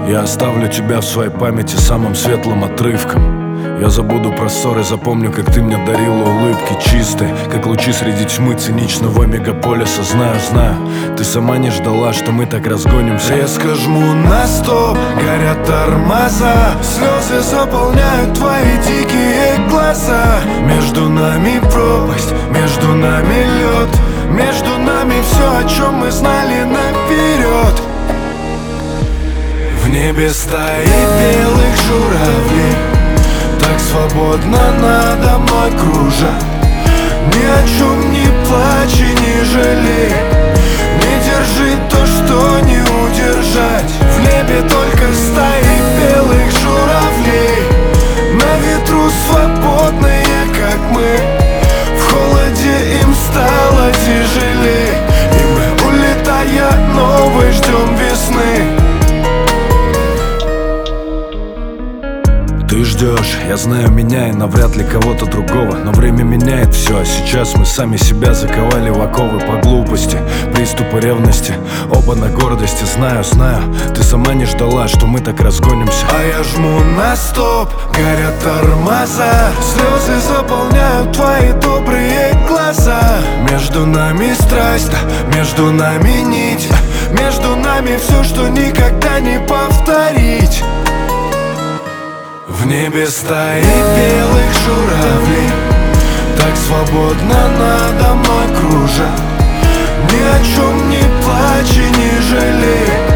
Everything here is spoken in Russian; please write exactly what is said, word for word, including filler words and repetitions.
Я оставлю тебя в своей памяти самым светлым отрывком. Я забуду про ссоры, запомню, как ты мне дарила улыбки чистые, как лучи среди тьмы циничного мегаполиса. Знаю, знаю, ты сама не ждала, что мы так разгонимся. Резко жму на стоп, горят тормоза, слезы заполняют твои дикие глаза. Между нами пропасть, между нами лед, между нами все, о чем мы знали наперед. В небе стаи белых журавлей так свободно надо мной кружат. Ни о чем не плачь и не жалей, не держи то, что не удержать. В небе только стаи белых журавлей, на ветру свободные, как мы. В холоде им стало тяжелей, и мы, улетая новой, ждем весны. Ты ждешь, я знаю, меня и навряд ли кого-то другого. Но время меняет все, а сейчас мы сами себя заковали в оковы по глупости, приступы ревности, оба на гордости. Знаю, знаю, ты сама не ждала, что мы так разгонимся. А я жму на стоп, горят тормоза, слезы заполняют твои добрые глаза. Между нами страсть, между нами нить, между нами все, что никогда не повторить. В небе стаи белых журавлей так свободно надо мной кружат. Ни о чем не плачь и не жалей,